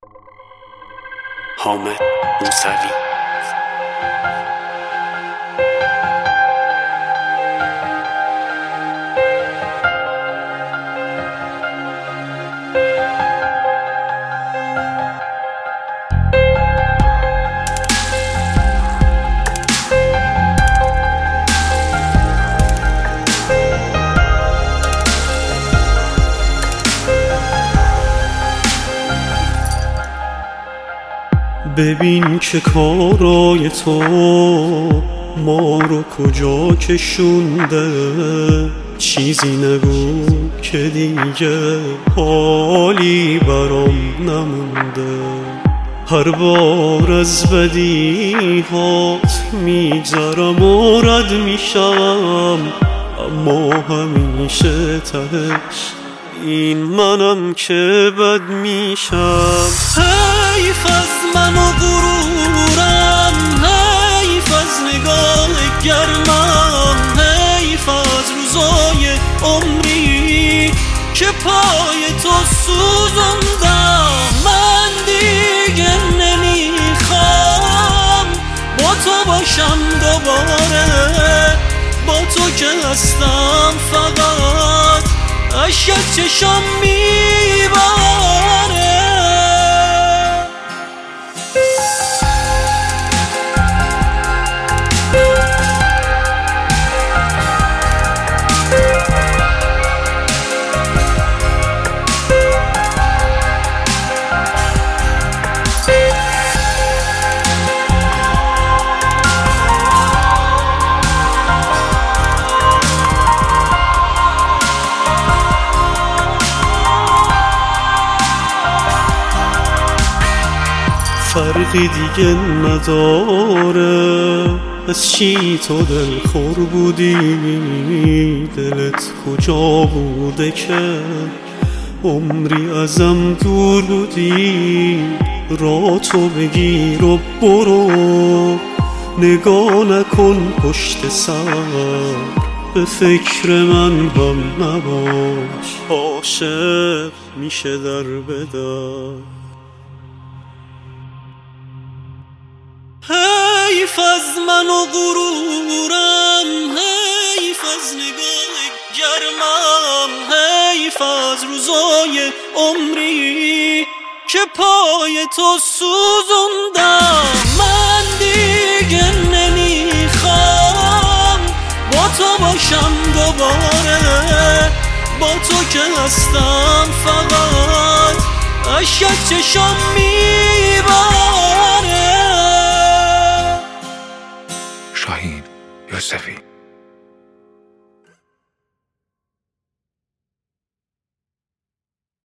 حامد موسوی. ببین که کارای تو ما رو کجا کشونده، چیزی نگو که دیگه حالی برام نمونده. هر بار از بدیهات میگذرم و رد میشم، اما همیشه تهش این منم که بد میشم. حیف از من و غرورم، حیف از نگاه گرمم، حیف از روزای عمری که پای تو سوزوندم. من دیگه نمیخوام با تو باشم دوباره، با تو که هستم فقط اشک چشم میباره. فرقی دیگه نداره از چی تو دلخور بودی، دلت کجا بوده که عمری ازم دور بودی. را تو بگیر و برو، نگاه نکن پشت سر، به فکر من هم نباش، عاشق میشه در بدر. حیف از من و غرورم، حیف از نگاه گرمم، حیف از روزای عمری که پای تو سوزوندم. من دیگه نمیخوام با تو باشم دوباره، با تو که هستم فقط اشک چشم میباره. شاهین یوسفی.